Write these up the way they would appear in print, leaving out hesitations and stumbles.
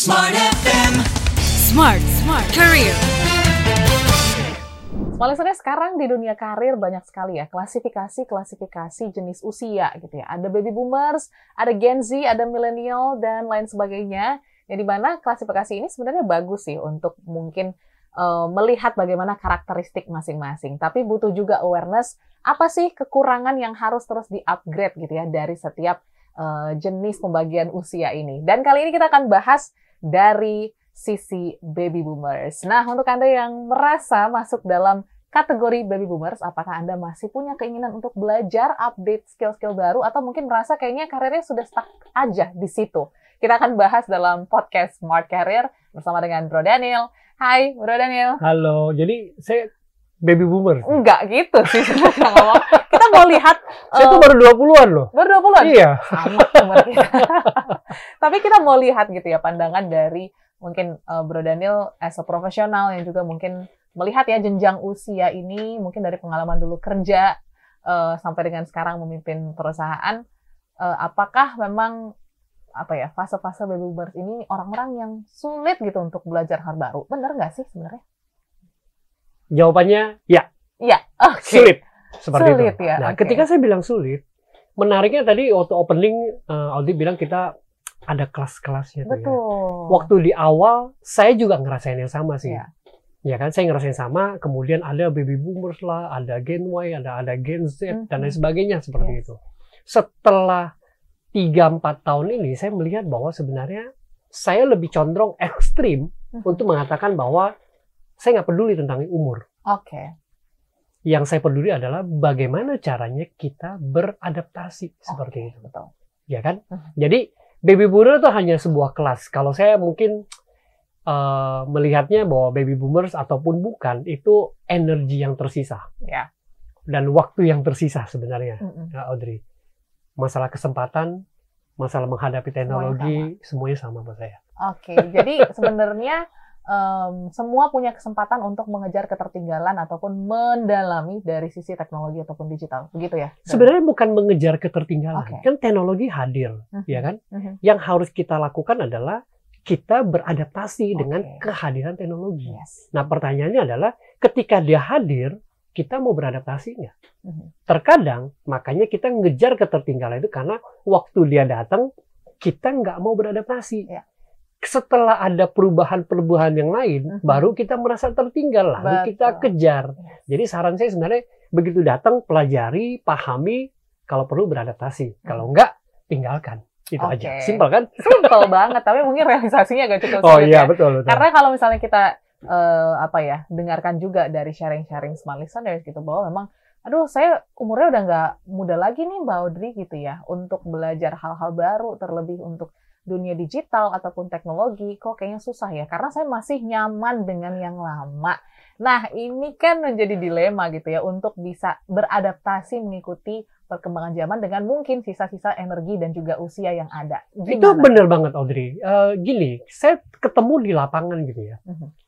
Smart FM. Smart Career. Sebenarnya sekarang di dunia karir banyak sekali ya klasifikasi jenis usia gitu ya. Ada baby boomers, ada Gen Z, ada millennial dan lain sebagainya. Ya, di mana klasifikasi ini sebenarnya bagus sih untuk mungkin melihat bagaimana karakteristik masing-masing. Tapi butuh juga awareness apa sih kekurangan yang harus terus di-upgrade gitu ya dari setiap jenis pembagian usia ini. Dan kali ini kita akan bahas dari sisi baby boomers. Nah, untuk Anda yang merasa masuk dalam kategori baby boomers, apakah Anda masih punya keinginan untuk belajar, update skill-skill baru, atau mungkin merasa kayaknya karirnya sudah stuck aja di situ? Kita akan bahas dalam podcast Smart Career bersama dengan Bro Daniel. Hai, Bro Daniel. Halo, jadi saya baby boomer. Enggak gitu sih. Kita mau lihat. Saya tuh baru 20-an loh. Baru 20-an? Iya. Sama umur kita. Tapi kita mau lihat gitu ya pandangan dari mungkin Bro Daniel as a profesional yang juga mungkin melihat ya jenjang usia ini mungkin dari pengalaman dulu kerja sampai dengan sekarang memimpin perusahaan. Apakah memang fase-fase baby boomers ini orang-orang yang sulit gitu untuk belajar hal baru? Bener nggak sih sebenarnya? Jawabannya ya. Iya, oke. Sulit. Seperti Sulit itu. ya. Nah, Okay. ketika saya bilang sulit, menariknya tadi waktu opening Aldi bilang kita ada kelas-kelasnya tuh ya. Betul. Waktu di awal saya juga ngerasain yang sama sih. Iya. Ya kan, saya ngerasain sama, kemudian ada baby boomers lah, ada Gen Y, ada Gen Z, dan lain sebagainya seperti itu. Setelah 3-4 tahun ini, saya melihat bahwa sebenarnya saya lebih condong ekstrim untuk mengatakan bahwa saya nggak peduli tentang umur. Oke. Yang saya peduli adalah bagaimana caranya kita beradaptasi seperti itu. Betul. Ya kan? Jadi, baby boomer itu hanya sebuah kelas. Kalau saya mungkin melihatnya bahwa baby boomers ataupun bukan, itu energi yang tersisa. Ya. Dan waktu yang tersisa sebenarnya, Audrey. Masalah kesempatan, masalah menghadapi teknologi, semuanya sama buat saya. Oke, jadi sebenarnya semua punya kesempatan untuk mengejar ketertinggalan ataupun mendalami dari sisi teknologi ataupun digital, begitu ya? Sebenarnya bukan mengejar ketertinggalan, Okay. kan teknologi hadir, ya kan? Yang harus kita lakukan adalah kita beradaptasi dengan kehadiran teknologi. Yes. Nah, pertanyaannya adalah ketika dia hadir, kita mau beradaptasi nggak? Terkadang, makanya kita ngejar ketertinggalan itu karena waktu dia datang, kita nggak mau beradaptasi. Yeah. Setelah ada perubahan-perubahan yang lain, baru kita merasa tertinggal, lalu kita kejar. Jadi saran saya sebenarnya, begitu datang, pelajari, pahami, kalau perlu beradaptasi. Kalau enggak, tinggalkan. Itu aja. Simpel kan? Simpel banget, tapi mungkin realisasinya agak cukup Oh sulit iya, ya. betul. Karena kalau misalnya kita dengarkan juga dari sharing-sharing smart listeners gitu, bahwa memang aduh, saya umurnya udah nggak muda lagi nih Mbak Audrey gitu ya, untuk belajar hal-hal baru, terlebih untuk dunia digital ataupun teknologi, kok kayaknya susah ya, karena saya masih nyaman dengan yang lama. Nah, ini kan menjadi dilema gitu ya, untuk bisa beradaptasi mengikuti perkembangan zaman dengan mungkin sisa-sisa energi dan juga usia yang ada. Gimana? Itu benar banget, Audrey. Gini, saya ketemu di lapangan gitu ya.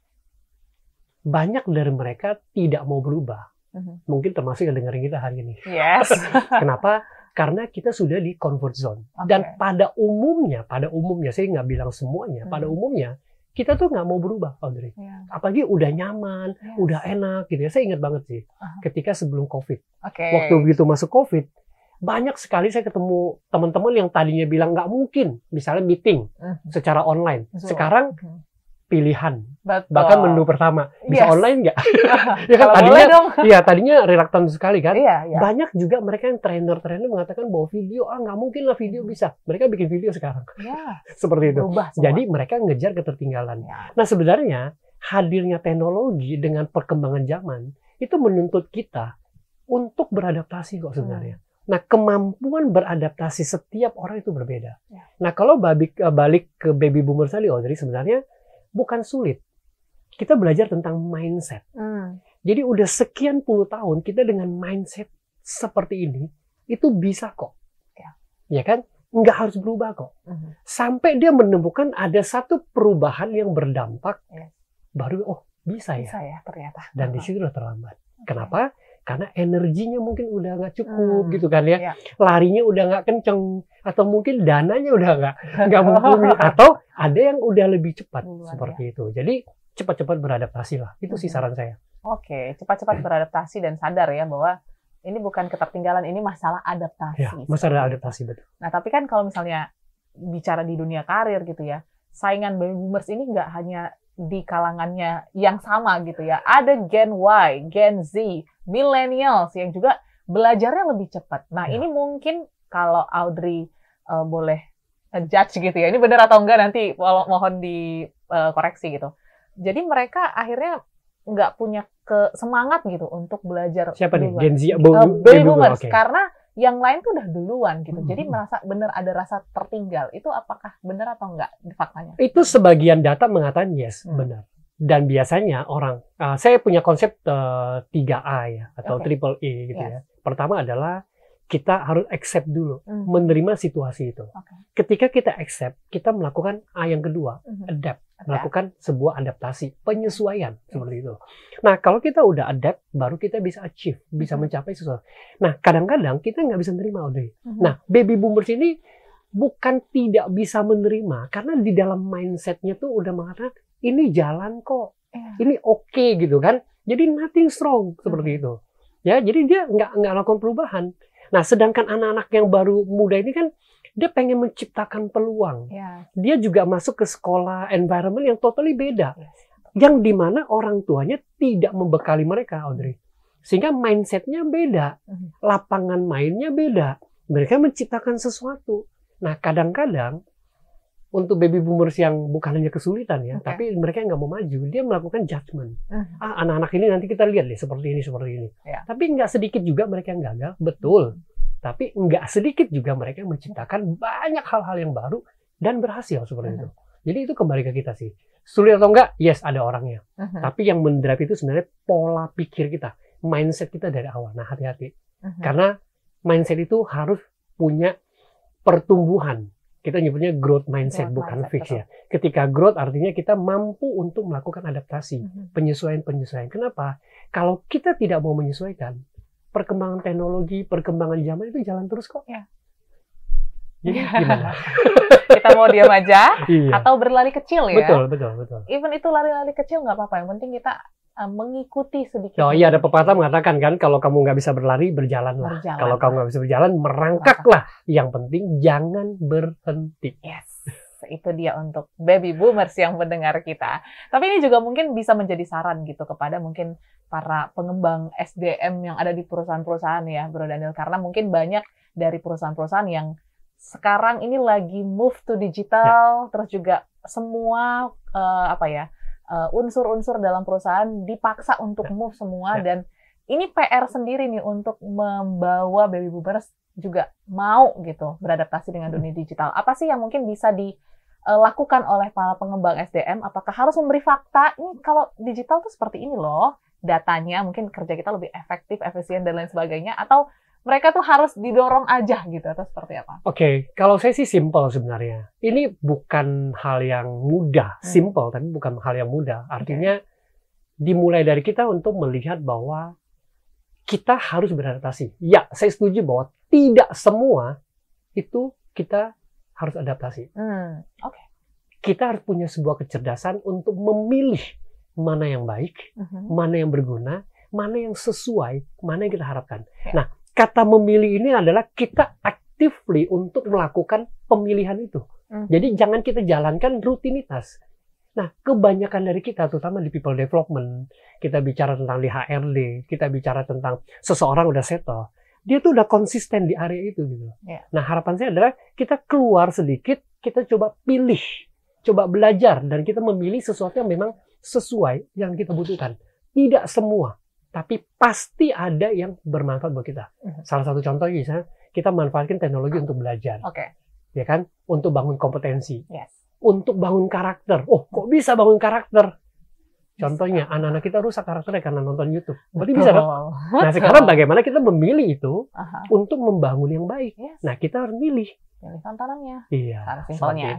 Banyak dari mereka tidak mau berubah. Mungkin termasuk yang dengerin kita hari ini. Yes. Kenapa? Karena kita sudah di comfort zone. Dan pada umumnya, saya nggak bilang semuanya, pada umumnya, kita tuh nggak mau berubah, Audrey. Apalagi udah nyaman, udah enak gitu ya. Saya ingat banget sih, ketika sebelum COVID. Waktu begitu masuk COVID, banyak sekali saya ketemu teman-teman yang tadinya bilang nggak mungkin, misalnya meeting secara online. Sekarang pilihan, bahkan menu pertama bisa online nggak? Ya kan tadinya reluctant sekali kan. Banyak juga mereka yang trainer mengatakan bahwa video nggak mungkin lah video bisa. Mereka bikin video sekarang. Seperti itu. Jadi mereka ngejar ketertinggalan. Nah, sebenarnya hadirnya teknologi dengan perkembangan zaman itu menuntut kita untuk beradaptasi kok sebenarnya. Nah, kemampuan beradaptasi setiap orang itu berbeda. Nah, kalau balik ke baby boomer tadi, Audrey, sebenarnya bukan sulit. Kita belajar tentang mindset. Jadi udah sekian puluh tahun kita dengan mindset seperti ini, itu bisa kok. Ya kan? Nggak harus berubah kok. Sampai dia menemukan ada satu perubahan yang berdampak, baru bisa ya ternyata. Dan di situ udah terlambat. Kenapa? Karena energinya mungkin udah nggak cukup gitu kan ya. Iya. Larinya udah nggak kenceng. Atau mungkin dananya udah nggak mumpuni. Atau ada yang udah lebih cepat seperti itu. Jadi cepat-cepat beradaptasi lah. Itu sih saran saya. Oke, cepat-cepat beradaptasi dan sadar ya bahwa ini bukan ketertinggalan, ini masalah adaptasi. Ya, masalah adaptasi, betul. Nah, tapi kan kalau misalnya bicara di dunia karir gitu ya, saingan baby boomers ini nggak hanya di kalangannya yang sama gitu ya. Ada Gen Y, Gen Z, millennials yang juga belajarnya lebih cepat. Nah, ini mungkin kalau Audrey boleh judge gitu ya. Ini benar atau enggak nanti mohon dikoreksi gitu. Jadi mereka akhirnya nggak punya semangat gitu untuk belajar. Siapa nih? duluan. Gen Z, Baby boomers. Okay. Karena yang lain tuh udah duluan gitu. Jadi merasa benar ada rasa tertinggal. Itu apakah benar atau enggak di faktanya? Itu sebagian data mengatakan yes, benar. Dan biasanya orang, saya punya konsep 3A ya, atau triple E gitu ya. Pertama adalah kita harus accept dulu, menerima situasi itu. Ketika kita accept, kita melakukan A yang kedua, adapt. Melakukan sebuah adaptasi, penyesuaian seperti itu. Nah, kalau kita udah adapt, baru kita bisa achieve, bisa mencapai sesuatu. Nah, kadang-kadang kita nggak bisa menerima, Audrey. Nah, baby boomers ini bukan tidak bisa menerima, karena di dalam mindsetnya tuh udah mengatakan, ini jalan kok, ini oke gitu kan. Jadi nothing strong seperti itu. Ya, jadi dia nggak lakukan perubahan. Nah, sedangkan anak-anak yang baru muda ini kan dia pengen menciptakan peluang. Dia juga masuk ke sekolah environment yang totally beda. Yang dimana orang tuanya tidak membekali mereka, Audrey. Sehingga mindsetnya beda. Lapangan mainnya beda. Mereka menciptakan sesuatu. Nah, kadang-kadang untuk baby boomers yang bukan hanya kesulitan ya, tapi mereka nggak mau maju, dia melakukan judgment. Anak-anak ini nanti kita lihat deh seperti ini. Tapi nggak sedikit juga mereka yang gagal, betul. Tapi nggak sedikit juga mereka yang menciptakan banyak hal-hal yang baru dan berhasil seperti itu. Jadi itu kembali ke kita sih. Sulit atau enggak? Yes, ada orangnya. Tapi yang mendrive itu sebenarnya pola pikir kita, mindset kita dari awal. Nah, hati-hati. Karena mindset itu harus punya pertumbuhan. Kita nyebutnya growth mindset, bukan fix ya. Ketika growth artinya kita mampu untuk melakukan adaptasi, penyesuaian. Kenapa? Kalau kita tidak mau menyesuaikan, perkembangan teknologi, perkembangan zaman itu jalan terus kok. Jadi gimana? Kita mau diam aja atau berlari kecil ya? Betul. Even itu lari-lari kecil nggak apa-apa. Yang penting kita mengikuti sedikit. Oh iya, ada pepatah mengatakan kan, kalau kamu nggak bisa berlari, berjalanlah. Kalau kamu nggak bisa berjalan, merangkaklah. Yang penting jangan berhenti. Yes, itu dia untuk baby boomers yang mendengar kita. Tapi ini juga mungkin bisa menjadi saran gitu kepada mungkin para pengembang SDM yang ada di perusahaan-perusahaan ya, Bro Daniel. Karena mungkin banyak dari perusahaan-perusahaan yang sekarang ini lagi move to digital, terus juga semua unsur-unsur dalam perusahaan dipaksa untuk move semua, dan ini PR sendiri nih untuk membawa baby boomers juga mau gitu beradaptasi dengan dunia digital. Apa sih yang mungkin bisa dilakukan oleh para pengembang SDM? Apakah harus memberi fakta? Ini kalau digital tuh seperti ini loh datanya, mungkin kerja kita lebih efektif, efisien dan lain sebagainya, atau mereka tuh harus didorong aja gitu, atau seperti apa? Oke, kalau saya sih simple sebenarnya. Ini bukan hal yang mudah, simple, tapi bukan hal yang mudah. Artinya dimulai dari kita untuk melihat bahwa kita harus beradaptasi. Ya, saya setuju bahwa tidak semua itu kita harus adaptasi. Kita harus punya sebuah kecerdasan untuk memilih mana yang baik, mana yang berguna, mana yang sesuai, mana yang kita harapkan. Nah, kata memilih ini adalah kita actively untuk melakukan pemilihan itu. Jadi jangan kita jalankan rutinitas. Nah, kebanyakan dari kita, terutama di people development, kita bicara tentang di HRD, kita bicara tentang seseorang udah settle, dia tuh udah konsisten di area itu gitu. Nah, harapan saya adalah kita keluar sedikit, kita coba pilih, coba belajar, dan kita memilih sesuatu yang memang sesuai yang kita butuhkan. Tidak semua, tapi pasti ada yang bermanfaat buat kita. Salah satu contoh misalnya, kita manfaatkan teknologi untuk belajar. Ya kan? Untuk bangun kompetensi. Untuk bangun karakter. Oh, kok bisa bangun karakter? Contohnya, anak-anak kita rusak karakternya karena nonton YouTube. Berarti bisa dong? Nah, sekarang bagaimana kita memilih itu untuk membangun yang baik? Nah, kita harus milih. Pilih tontonannya. Iya. Simpelnya.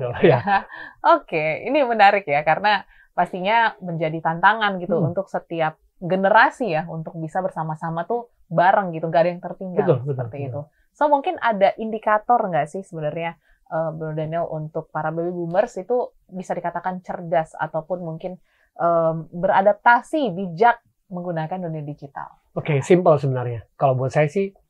Oke, ini menarik ya, karena pastinya menjadi tantangan gitu untuk setiap generasi ya, untuk bisa bersama-sama tuh bareng gitu, nggak ada yang tertinggal seperti itu. So mungkin ada indikator nggak sih sebenarnya Bro Daniel untuk para baby boomers itu bisa dikatakan cerdas ataupun mungkin beradaptasi bijak menggunakan dunia digital? Oke, simpel sebenarnya. Kalau buat saya sih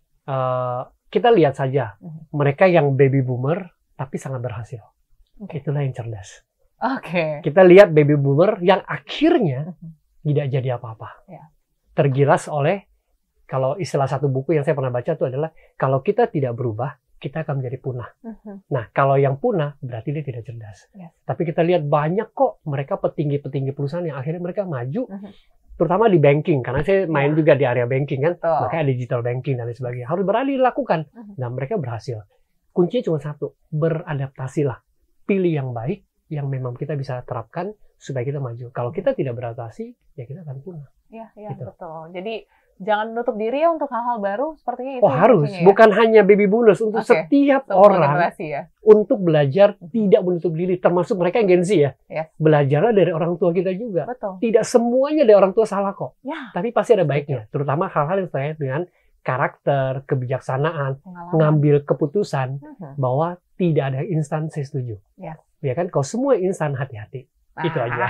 kita lihat saja mereka yang baby boomer tapi sangat berhasil. Itulah yang cerdas. Kita lihat baby boomer yang akhirnya tidak jadi apa-apa. Tergilas oleh, kalau istilah satu buku yang saya pernah baca itu adalah, kalau kita tidak berubah, kita akan menjadi punah. Nah, kalau yang punah, berarti dia tidak cerdas. Tapi kita lihat banyak kok mereka petinggi-petinggi perusahaan yang akhirnya mereka maju, terutama di banking, karena saya main juga di area banking kan, makanya digital banking dan lain sebagainya. Harus berani dilakukan. Nah, mereka berhasil. Kuncinya cuma satu, beradaptasilah. Pilih yang baik, yang memang kita bisa terapkan supaya kita maju. Kalau kita tidak beradaptasi, ya kita akan punah. Iya, gitu. Betul. Jadi jangan menutup diri ya untuk hal-hal baru sepertinya itu. Harus. Bukan hanya baby boomers, untuk setiap orang untuk belajar tidak menutup diri, termasuk mereka yang Gen Z ya. Belajarlah dari orang tua kita juga. Betul. Tidak semuanya dari orang tua salah kok. Tapi pasti ada baiknya, terutama hal-hal yang terkait dengan karakter, kebijaksanaan, ngambil keputusan bahwa tidak ada instan, saya setuju. Ya kan, kalau semua instan, hati-hati. Itu aja.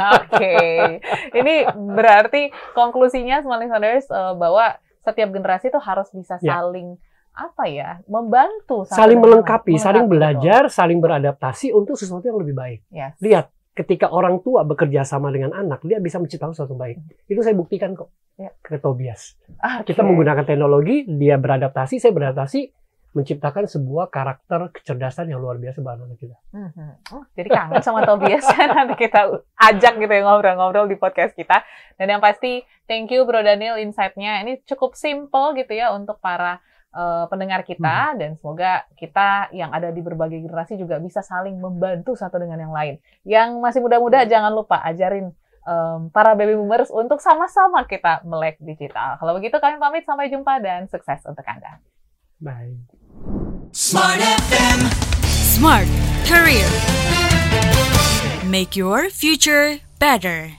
Ini berarti konklusinya Smart Listeners bahwa setiap generasi itu harus bisa saling membantu, saling melengkapi, saling belajar, saling beradaptasi untuk sesuatu yang lebih baik. Lihat, ketika orang tua bekerja sama dengan anak, dia bisa menciptakan sesuatu baik. Itu saya buktikan kok ke Tobias. Kita menggunakan teknologi, dia beradaptasi, saya beradaptasi, menciptakan sebuah karakter kecerdasan yang luar biasa buat anak kita. Jadi kangen sama Tobias, nanti kita ajak gitu ya ngobrol-ngobrol di podcast kita. Dan yang pasti, thank you Bro Daniel insight-nya. Ini cukup simple gitu ya untuk para pendengar kita, dan semoga kita yang ada di berbagai generasi juga bisa saling membantu satu dengan yang lain. Yang masih muda-muda jangan lupa ajarin para baby boomers untuk sama-sama kita melek digital. Kalau begitu kami pamit, sampai jumpa dan sukses untuk Anda. Bye. Smart FM. Smart Career. Make your future better.